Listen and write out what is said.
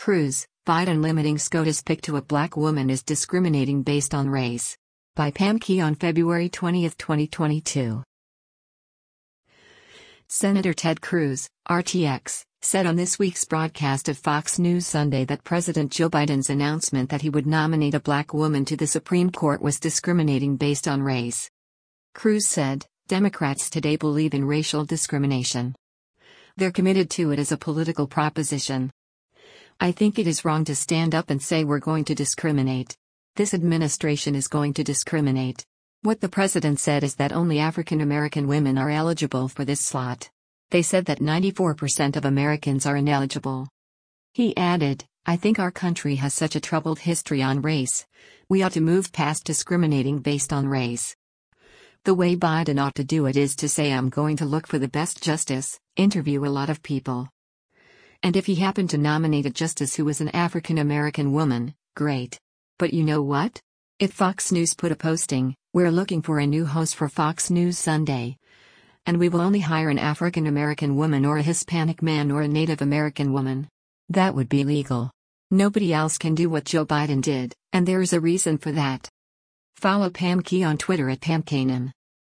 Cruz, Biden limiting SCOTUS pick to a black woman is discriminating based on race. By Pam Key on February 20, 2022. Senator Ted Cruz, RTX, said on this week's broadcast of Fox News Sunday that President Joe Biden's announcement that he would nominate a black woman to the Supreme Court was discriminating based on race. Cruz said, "Democrats today believe in racial discrimination. They're committed to it as a political proposition. I think it is wrong to stand up and say we're going to discriminate. This administration is going to discriminate. What the president said is that only African American women are eligible for this slot. They said that 94% of Americans are ineligible." He added, "I think our country has such a troubled history on race. We ought to move past discriminating based on race. The way Biden ought to do it is to say I'm going to look for the best justice, interview a lot of people. And if he happened to nominate a justice who was an African American woman, great. But you know what? If Fox News put a posting, 'We're looking for a new host for Fox News Sunday. And we will only hire an African American woman or a Hispanic man or a Native American woman,' that would be legal. Nobody else can do what Joe Biden did, and there is a reason for that." Follow Pam Key on Twitter at PamKanan.